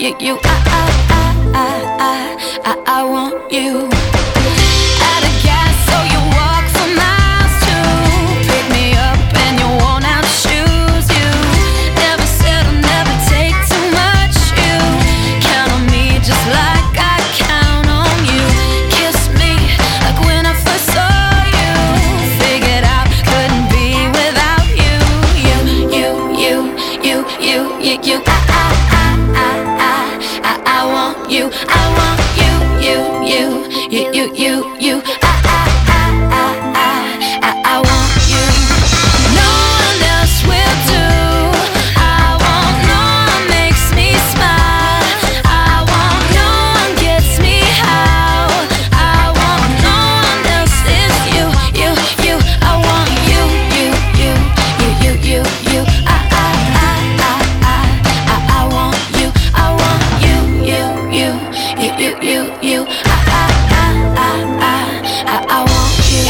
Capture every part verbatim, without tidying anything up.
you, you. I, I, I, I, I, I want you. At a gas, so you walk for miles to pick me up, and you worn out shoes. You never said I'll never take too much. You count on me just like I count on you. Kiss me like when I first saw you. Figured out couldn't be without you. You, you, you, you, you, you, you. I, I, I, I, I, I want you. I want you, you, you, you, you, you, you. I, I, I, I, I, I want you. No one else will do. I want no one makes me smile. I want no one gets me how. I want no one else is you, you, you. I want you, you, you, you, you, you, you. I, I, I, I, I, I, I want you. I want you, you, you, you, you, you, you. I, I, I, I, I, I want you.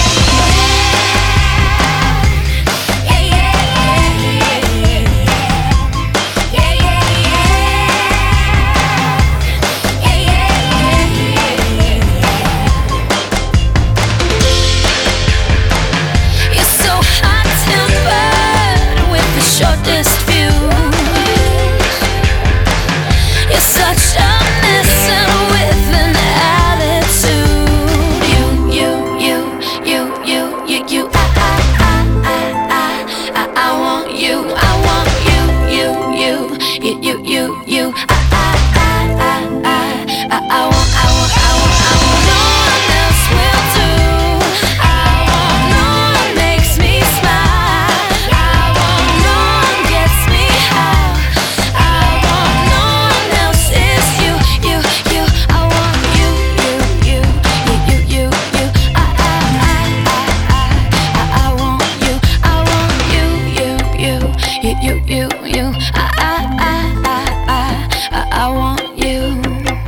You're so hot-tempered with the shortest fuse. You're such a mess and with an attitude. You, you, you, you, you, you, you. I, I, I, I, I, I want you. I want you, you, you, you, you, you, you. I, I, I, I, I, I want, I want, I want, I want. No one else will do. I want no one makes me smile. I want no one gets me how. I want no one else is you, you, you. I want you, you, you, you, you, you, you. I, I, I, I, I, I want you. I want you, you, you, you, you, you, you. I, I, I, I, I, I want you.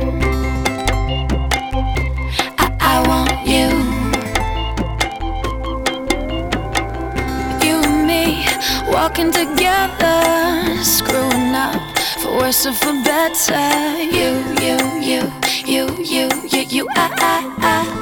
I, I want you. You and me walking together, screwing up for worse or for better. You, you, you, you, you, you, you. I, I, I.